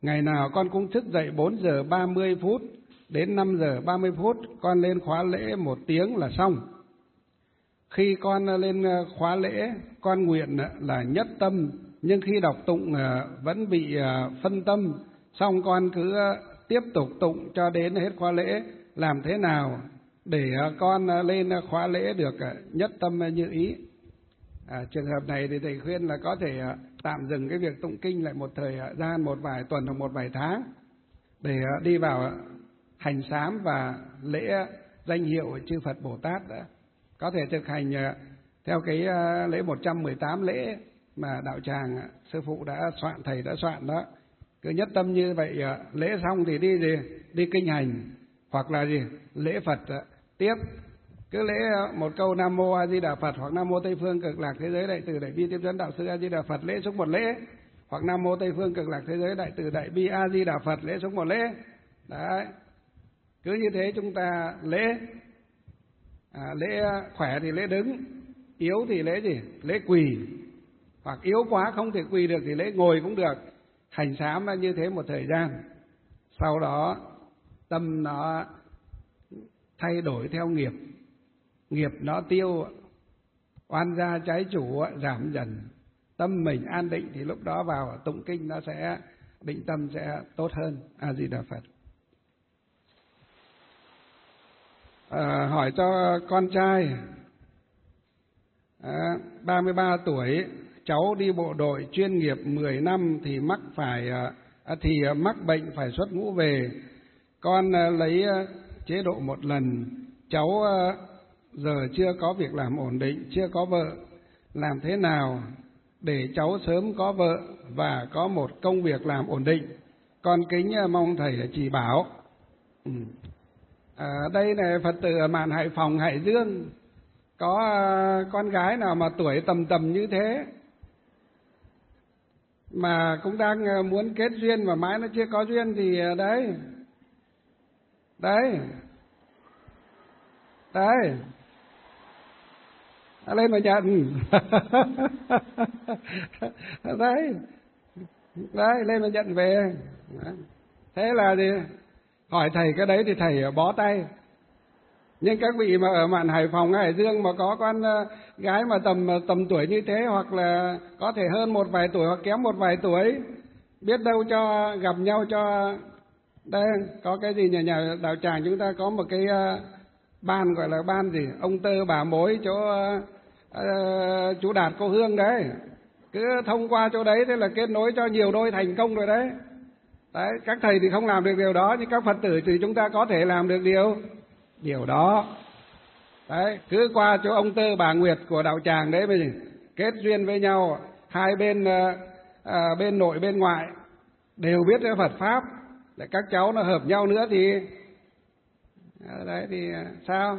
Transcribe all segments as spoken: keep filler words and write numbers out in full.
Ngày nào con cũng thức dậy bốn giờ ba mươi phút đến năm giờ ba mươi phút, con lên khóa lễ một tiếng là xong. Khi con lên khóa lễ, con nguyện là nhất tâm, nhưng khi đọc tụng vẫn bị phân tâm, xong con cứ tiếp tục tụng cho đến hết khóa lễ. Làm thế nào để con lên khóa lễ được nhất tâm như ý? À, trường hợp này thì thầy khuyên là có thể tạm dừng cái việc tụng kinh lại một thời gian, một vài tuần hoặc một vài tháng, để đi vào hành sám và lễ danh hiệu chư Phật Bồ Tát đã. Có thể thực hành theo cái lễ một trăm mười tám lễ mà đạo tràng sư phụ đã soạn, thầy đã soạn đó. Cứ nhất tâm như vậy, lễ xong thì đi gì? Đi kinh hành, hoặc là gì? Lễ Phật tiếp. Cứ lễ một câu Nam Mô A Di Đà Phật, hoặc Nam Mô Tây Phương Cực Lạc Thế Giới Đại Từ Đại Bi Tiếp Dẫn Đạo Sư A Di Đà Phật, lễ xúc một lễ. Hoặc Nam Mô Tây Phương Cực Lạc Thế Giới Đại Từ Đại Bi A Di Đà Phật, lễ xúc một lễ. Đấy. Cứ như thế chúng ta lễ. À, lễ khỏe thì lễ đứng, yếu thì lễ gì? Lễ quỳ. Hoặc yếu quá không thể quỳ được thì lễ ngồi cũng được. Hành sám như thế một thời gian. Sau đó tâm nó thay đổi theo nghiệp. Nghiệp nó tiêu, oan gia trái chủ giảm dần, tâm mình an định thì lúc đó vào tụng kinh nó sẽ, định tâm sẽ tốt hơn. A Di Đà Phật. À, hỏi cho con trai, à, ba mươi ba tuổi, cháu đi bộ đội chuyên nghiệp mười năm thì mắc phải à, thì mắc bệnh phải xuất ngũ về. Con à, lấy à, chế độ một lần. Cháu à, giờ chưa có việc làm ổn định, chưa có vợ. Làm thế nào để cháu sớm có vợ và có một công việc làm ổn định? Con kính mong thầy chỉ bảo. Ừ. À, đây này Phật tử ở mạn Hải Phòng, Hải Dương, có uh, con gái nào mà tuổi tầm tầm như thế mà cũng đang uh, muốn kết duyên mà mãi nó chưa có duyên thì uh, đấy đấy đấy lên mà nhận. đấy đấy lên mà nhận về. Đấy. Thế là gì? Hỏi thầy cái đấy thì thầy bó tay. Nhưng các vị mà ở mạn Hải Phòng, Hải Dương mà có con gái mà tầm tầm tuổi như thế, hoặc là có thể hơn một vài tuổi hoặc kém một vài tuổi, biết đâu cho gặp nhau cho đây có cái gì nhà nhà đạo tràng chúng ta có một cái uh, ban gọi là ban gì ông tơ bà mối chỗ uh, uh, chú Đạt cô Hương đấy, cứ thông qua chỗ đấy thế là kết nối cho nhiều đôi thành công rồi đấy. Đấy, các thầy thì không làm được điều đó, nhưng các Phật tử thì chúng ta có thể làm được điều điều đó. Đấy, cứ qua chỗ ông Tơ bà Nguyệt của đạo tràng đấy mới kết duyên với nhau, hai bên uh, uh, bên nội bên ngoại đều biết cái Phật pháp, để các cháu nó hợp nhau nữa thì uh, đấy thì uh, sao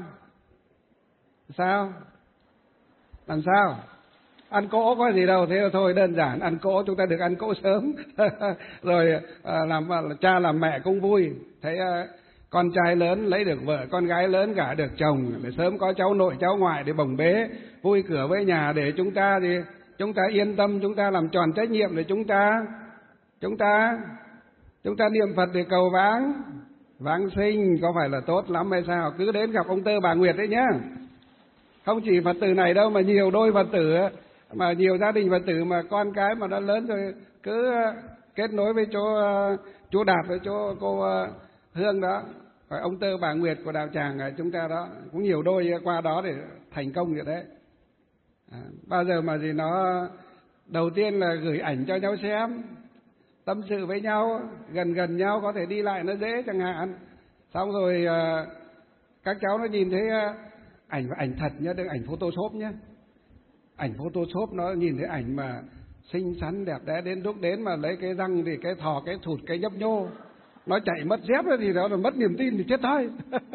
sao làm sao ăn cỗ có gì đâu, thế là thôi đơn giản, ăn cỗ chúng ta được ăn cỗ sớm. Rồi à, làm cha làm mẹ cũng vui, thấy à, con trai lớn lấy được vợ, con gái lớn gả được chồng, để sớm có cháu nội cháu ngoại để bồng bế vui cửa với nhà, để chúng ta thì chúng ta yên tâm, chúng ta làm tròn trách nhiệm, để chúng ta chúng ta chúng ta niệm Phật để cầu vãng vãng sinh, có phải là tốt lắm hay sao? Cứ đến gặp ông Tơ bà Nguyệt đấy nhá. Không chỉ Phật tử này đâu mà nhiều đôi Phật tử, mà nhiều gia đình Phật tử mà con cái mà nó lớn rồi, cứ kết nối với chỗ chú Đạt với chỗ cô Hương đó, rồi ông Tơ bà Nguyệt của đạo tràng chúng ta đó, cũng nhiều đôi qua đó để thành công như thế. À, bao giờ mà gì nó đầu tiên là gửi ảnh cho nhau xem, tâm sự với nhau, gần gần nhau có thể đi lại nó dễ chẳng hạn. Xong rồi các cháu nó nhìn thấy ảnh và ảnh thật nhá, đừng ảnh photoshop nhá. Ảnh photoshop nó nhìn thấy ảnh mà xinh xắn đẹp đẽ, đến lúc đến mà lấy cái răng thì cái thò cái thụt cái nhấp nhô, nó chạy mất dép thì đó là mất niềm tin thì chết thôi.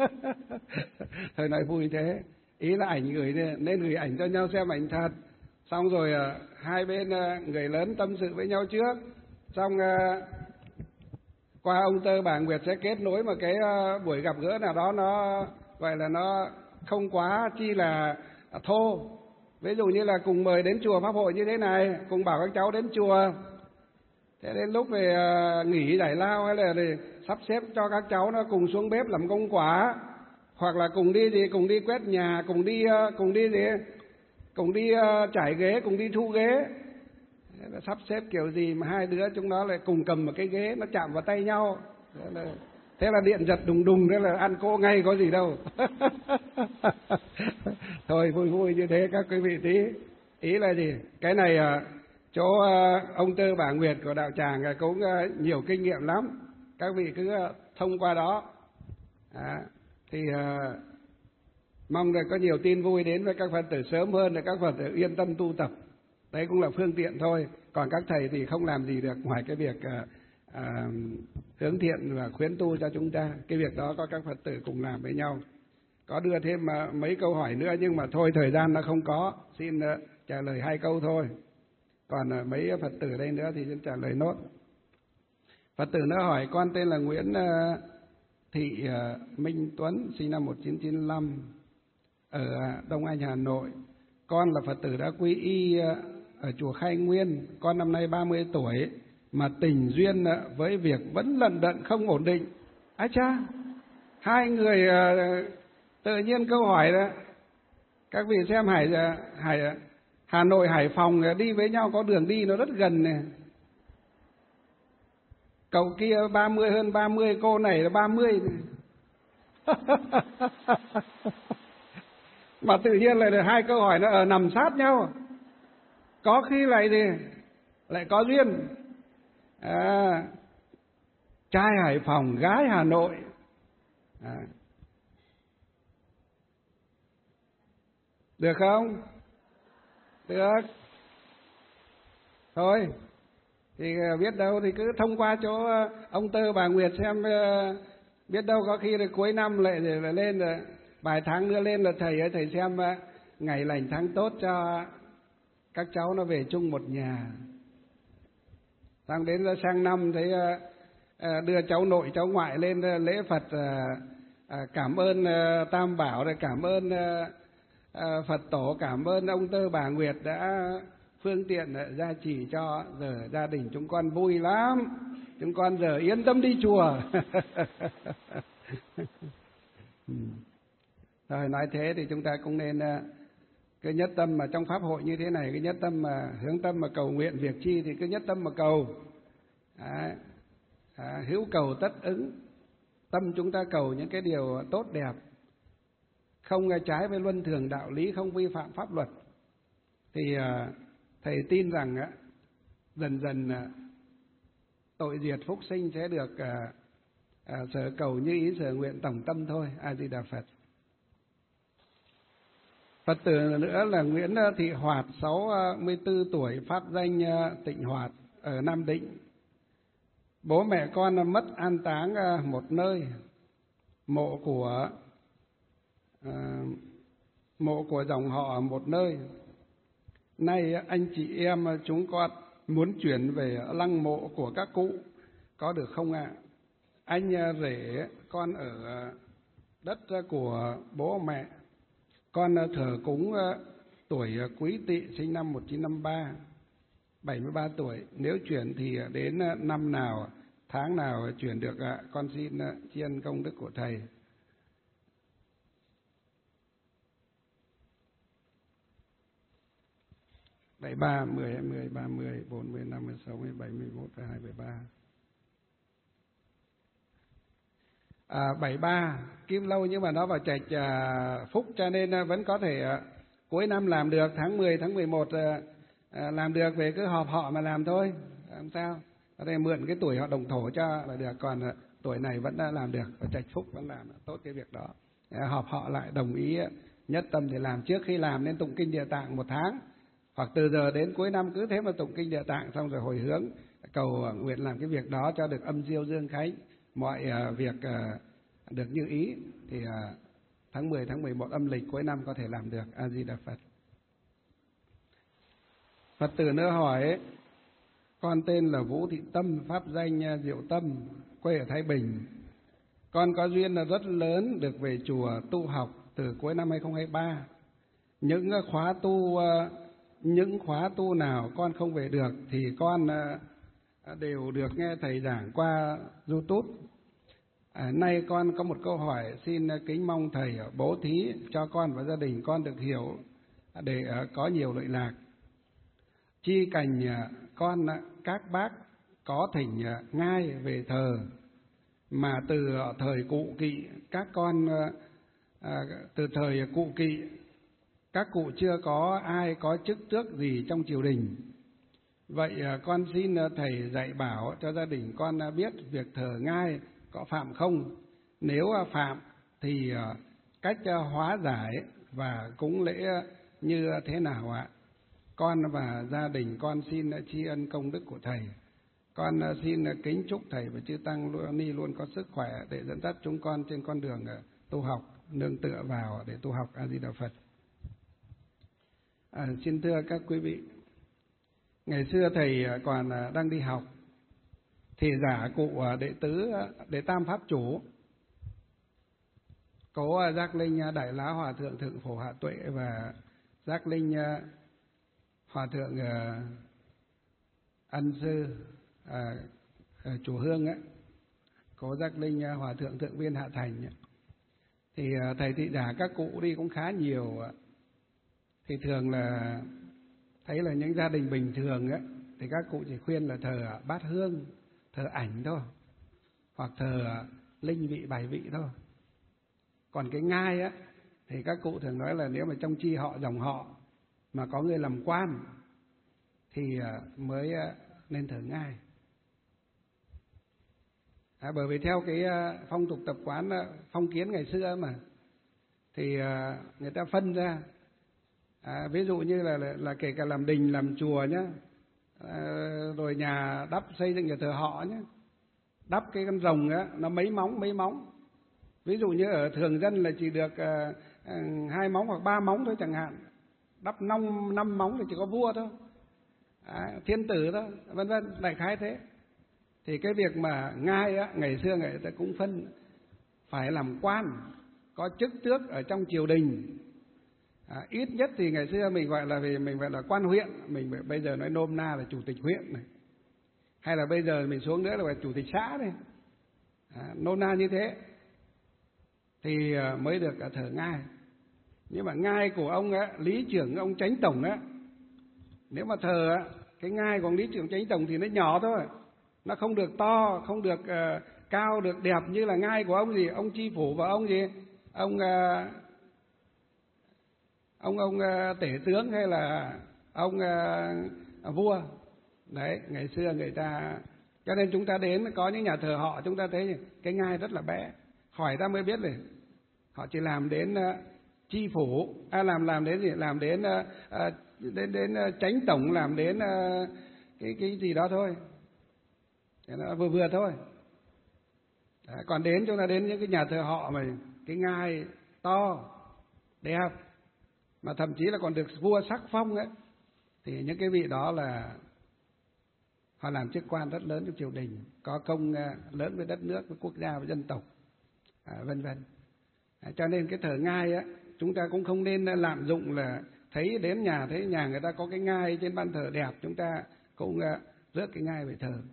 Thời nói vui thế. Ý là ảnh gửi nên gửi ảnh cho nhau xem ảnh thật. Xong rồi hai bên người lớn tâm sự với nhau trước. Xong qua ông Tơ bà Nguyệt sẽ kết nối một cái buổi gặp gỡ nào đó, nó gọi là nó không quá chi là thô. Ví dụ như là cùng mời đến chùa pháp hội như thế này, cùng bảo các cháu đến chùa Thế đến lúc về nghỉ giải lao hay là để sắp xếp cho các cháu nó cùng xuống bếp làm công quả, hoặc là cùng đi gì, cùng đi quét nhà, cùng đi cùng đi gì, cùng đi trải ghế, cùng đi thu ghế. Sắp xếp kiểu gì mà hai đứa chúng nó lại cùng cầm một cái ghế nó chạm vào tay nhau. Thế là, thế là điện giật đùng đùng, thế là ăn cỗ ngay có gì đâu. Thôi vui vui như thế các quý vị tí. Ý là gì? Cái này chỗ ông Tư bà Nguyệt của đạo tràng cũng nhiều kinh nghiệm lắm. Các vị cứ thông qua đó. À, thì uh, mong là có nhiều tin vui đến với các Phật tử sớm hơn để các Phật tử yên tâm tu tập. Đấy cũng là phương tiện thôi. Còn các thầy thì không làm gì được ngoài cái việc uh, uh, hướng thiện và khuyến tu cho chúng ta. Cái việc đó có các Phật tử cùng làm với nhau. Có đưa thêm uh, mấy câu hỏi nữa nhưng mà thôi thời gian nó không có. Xin uh, trả lời hai câu thôi. Còn uh, mấy Phật tử đây nữa thì xin trả lời nốt. Phật tử nữa hỏi: con tên là Nguyễn uh, Thị uh, Minh Tuấn, sinh năm một nghìn chín trăm chín mươi lăm, ở Đông Anh, Hà Nội. Con là Phật tử đã quy y uh, ở chùa Khai Nguyên. Con năm nay ba mươi tuổi mà tình duyên uh, với việc vẫn lận đận không ổn định. Ái cha, hai người uh, tự nhiên câu hỏi đó. Các vị xem Hải, uh, Hải uh, Hà Nội Hải Phòng uh, đi với nhau có đường đi nó rất gần này. Cậu kia ba mươi hơn ba mươi, cô này là ba mươi. Mà tự nhiên lại hai câu hỏi nó ở nằm sát nhau. Có khi lại gì lại có duyên. À, trai Hải Phòng, gái Hà Nội. À. Được không? Được. Thôi thì biết đâu thì cứ thông qua chỗ ông Tơ bà Nguyệt xem, biết đâu có khi là cuối năm lại lại lên rồi vài tháng nữa lên là thầy ấy thầy xem ngày lành tháng tốt cho các cháu nó về chung một nhà. Sang đến sang năm thấy đưa cháu nội cháu ngoại lên lễ Phật, cảm ơn Tam Bảo, rồi cảm ơn Phật tổ, cảm ơn ông Tơ bà Nguyệt đã phương tiện gia trì cho, giờ gia đình chúng con vui lắm, chúng con giờ yên tâm đi chùa. Rồi nói thế thì chúng ta cũng nên cái nhất tâm mà trong pháp hội như thế này, cái nhất tâm mà hướng tâm mà cầu nguyện việc chi thì cứ nhất tâm mà cầu. À, à, hữu cầu tất ứng. Tâm chúng ta cầu những cái điều tốt đẹp, không trái với luân thường đạo lý, không vi phạm pháp luật, thì thầy tin rằng á, dần dần tội diệt phúc sinh sẽ được à, à, sở cầu như ý sở nguyện tổng tâm thôi. A Di Đà Phật. Phật tử nữa là Nguyễn Thị Hoạt, sáu mươi tư tuổi, pháp danh Tịnh Hoạt, ở Nam Định. Bố mẹ con mất an táng một nơi, mộ của à, mộ của dòng họ một nơi. Nay anh chị em chúng con muốn chuyển về lăng mộ của các cụ, có được không ạ? À? Anh rể con ở đất của bố mẹ, con thờ cúng tuổi Quý Tỵ, sinh năm một nghìn chín trăm năm mươi ba, bảy mươi ba tuổi. Nếu chuyển thì đến năm nào, tháng nào chuyển được ạ? À? Con xin tri ân công đức của thầy. bảy ba, mười, hai mươi, ba mươi, bốn mươi, năm mươi, sáu mươi, bảy mươi mốt, hai mươi ba. À, bảy ba, Kim Lâu nhưng mà nó vào trạch à, Phúc cho nên vẫn có thể à, cuối năm làm được, tháng mười, tháng mười một à, à, làm được, về cứ họp họ mà làm thôi, làm sao? Có thể mượn cái tuổi họ đồng thổ cho là được, còn à, tuổi này vẫn đã làm được, và trạch Phúc vẫn làm tốt cái việc đó. À, họp họ lại đồng ý nhất tâm thì làm, trước khi làm nên tụng kinh Địa Tạng một tháng. Hoặc từ giờ đến cuối năm cứ thế mà tụng kinh Địa Tạng, xong rồi hồi hướng cầu nguyện làm cái việc đó cho được âm diêu dương khánh, mọi uh, việc uh, được như ý, thì uh, tháng mười, tháng mười một âm lịch cuối năm có thể làm được. A Di Đà Phật. Phật tử nữa hỏi: con tên là Vũ Thị Tâm, pháp danh Diệu Tâm, quê ở Thái Bình. Con có duyên là rất lớn được về chùa tu học từ cuối năm hai không hai ba. Những khóa tu uh, những khóa tu nào con không về được thì con đều được nghe thầy giảng qua YouTube. À, nay con có một câu hỏi, xin kính mong thầy bố thí cho con và gia đình con được hiểu để có nhiều lợi lạc. Chi cành con các bác có thỉnh ngai về thờ, mà từ thời cụ Kỵ các con à, từ thời cụ Kỵ các cụ chưa có ai có chức tước gì trong triều đình. Vậy con xin thầy dạy bảo cho gia đình con biết việc thờ ngai có phạm không? Nếu phạm thì cách hóa giải và cúng lễ như thế nào ạ? Con và gia đình con xin tri ân công đức của thầy. Con xin kính chúc thầy và chư tăng luôn ni luôn có sức khỏe để dẫn dắt chúng con trên con đường tu học, nương tựa vào để tu học A Di Đà Phật. À, xin thưa các quý vị, ngày xưa thầy còn đang đi học thì giả cụ đệ tứ đệ tam pháp chủ, có Giác Linh Đại Lá Hòa Thượng Thượng Phổ Hạ Tuệ và Giác Linh Hòa Thượng Ân Sư à, Chủ Hương ấy, có Giác Linh Hòa Thượng Thượng Viên Hạ Thành ấy. Thì thầy thị giả các cụ đi cũng khá nhiều. Thì thường là thấy là những gia đình bình thường ấy, thì các cụ chỉ khuyên là thờ bát hương, thờ ảnh thôi, hoặc thờ linh vị bài vị thôi. Còn cái ngai á thì các cụ thường nói là nếu mà trong chi họ dòng họ mà có người làm quan thì mới nên thờ ngai. À, bởi vì theo cái phong tục tập quán phong kiến ngày xưa mà thì người ta phân ra. À, ví dụ như là, là là kể cả làm đình làm chùa nhá, à, rồi nhà đắp xây dựng nhà thờ họ nhá, đắp cái con rồng á nó mấy móng mấy móng. Ví dụ như ở thường dân là chỉ được à, à, hai móng hoặc ba móng thôi chẳng hạn, đắp năm năm móng thì chỉ có vua thôi, à, thiên tử thôi, vân vân, đại khái thế. Thì cái việc mà ngai á ngày xưa người ta cũng phân phải làm quan, có chức tước ở trong triều đình. À, ít nhất thì ngày xưa mình gọi là vì mình gọi là quan huyện, mình bây giờ nói nôm na là chủ tịch huyện này, hay là bây giờ mình xuống nữa là phải chủ tịch xã này, à, nôm na như thế thì mới được thờ ngai. Nhưng mà ngai của ông á, lý trưởng ông chánh tổng á, nếu mà thờ á, cái ngai của ông lý trưởng chánh tổng thì nó nhỏ thôi, nó không được to, không được uh, cao, được đẹp như là ngai của ông gì, ông chi phủ và ông gì, ông uh, ông ông uh, tể tướng hay là ông uh, vua. Đấy, ngày xưa người ta, cho nên chúng ta đến có những nhà thờ họ chúng ta thấy cái ngai rất là bé, hỏi ta mới biết rồi, họ chỉ làm đến uh, chi phủ, à, làm làm đến gì, làm đến uh, uh, đến đến uh, chánh tổng, làm đến uh, cái cái gì đó thôi, nó vừa vừa thôi. Đấy, còn đến chúng ta đến những cái nhà thờ họ mà cái ngai to đẹp, mà thậm chí là còn được vua sắc phong ấy, thì những cái vị đó là họ làm chức quan rất lớn trong triều đình, có công lớn với đất nước, với quốc gia, với dân tộc, à, vân vân. À, cho nên cái thờ ngai á, chúng ta cũng không nên lạm dụng là thấy đến nhà thấy nhà người ta có cái ngai trên ban thờ đẹp, chúng ta cũng rước cái ngai về thờ.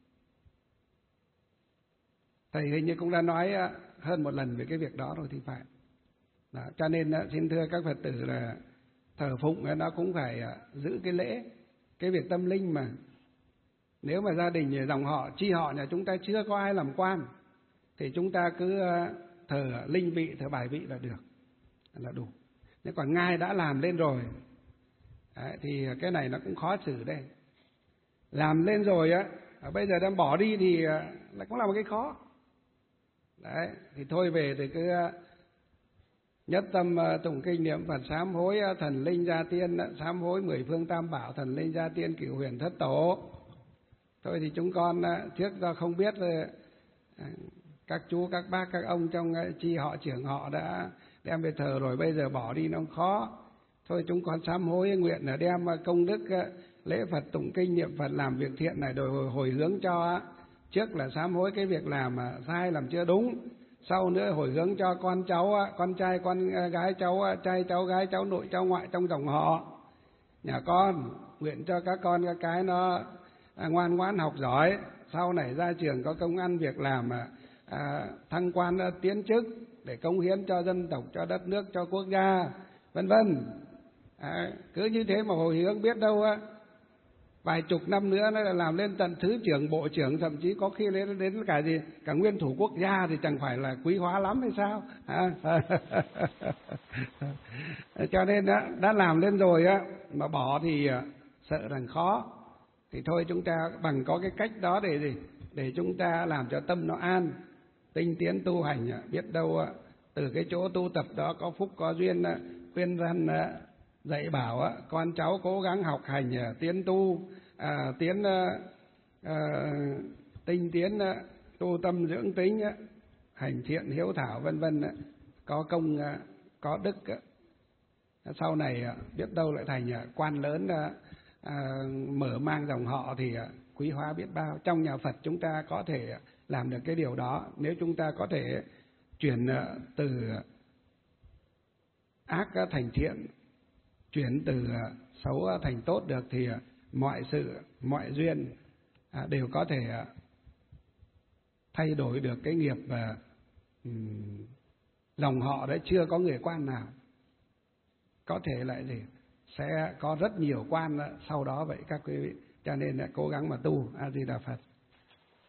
Thầy hình như cũng đã nói hơn một lần về cái việc đó rồi thì phải. Đó, cho nên xin thưa các Phật tử là thờ phụng nó cũng phải giữ cái lễ, cái việc tâm linh mà. Nếu mà gia đình dòng họ, chi họ nhà chúng ta chưa có ai làm quan thì chúng ta cứ thờ linh vị, thờ bài vị là được, là đủ. Nếu còn ngai đã làm lên rồi đấy, thì cái này nó cũng khó xử đây. Làm lên rồi á, bây giờ đang bỏ đi thì là cũng là một cái khó. Đấy, thì thôi về thì cứ nhất tâm tụng kinh niệm Phật, sám hối thần linh gia tiên, sám hối mười phương tam bảo, thần linh gia tiên, cửu huyền thất tổ. Thôi thì chúng con trước do không biết các chú, các bác, các ông trong chi họ, trưởng họ đã đem về thờ rồi, bây giờ bỏ đi nó khó. Thôi chúng con sám hối nguyện là đem công đức lễ Phật, tụng kinh niệm Phật, làm việc thiện này rồi hồi, hồi hướng cho. Trước là sám hối cái việc làm mà sai, làm chưa đúng. Sau nữa hồi hướng cho con cháu, con trai, con gái cháu, trai cháu, gái cháu, nội cháu, ngoại trong dòng họ nhà con. Nguyện cho các con các cái nó à, ngoan ngoãn học giỏi, sau này ra trường có công ăn việc làm, à, à, thăng quan à, tiến chức để cống hiến cho dân tộc, cho đất nước, cho quốc gia, vân vân. À, cứ như thế mà hồi hướng biết đâu á, vài chục năm nữa nó là làm lên tận thứ trưởng, bộ trưởng, thậm chí có khi lên đến cả gì cả nguyên thủ quốc gia thì chẳng phải là quý hóa lắm hay sao? À. Cho nên đã, đã làm lên rồi á mà bỏ thì sợ rằng khó, thì thôi chúng ta bằng có cái cách đó để gì để chúng ta làm cho tâm nó an, tinh tiến tu hành, biết đâu từ cái chỗ tu tập đó có phúc có duyên khuyên răn dạy bảo con cháu cố gắng học hành tiến tu, à, tiến à, tinh tiến tu tâm dưỡng tính, hành thiện hiếu thảo vân vân, có công có đức, sau này biết đâu lại thành quan lớn, à, mở mang dòng họ thì quý hóa biết bao. Trong nhà Phật chúng ta có thể làm được cái điều đó, nếu chúng ta có thể chuyển từ ác thành thiện, chuyển từ xấu thành tốt được thì mọi sự, mọi duyên đều có thể thay đổi được cái nghiệp. Và dòng họ đấy chưa có người quan nào, có thể lại gì sẽ có rất nhiều quan sau đó vậy các quý vị. Cho nên là cố gắng mà tu. A Di Đà Phật.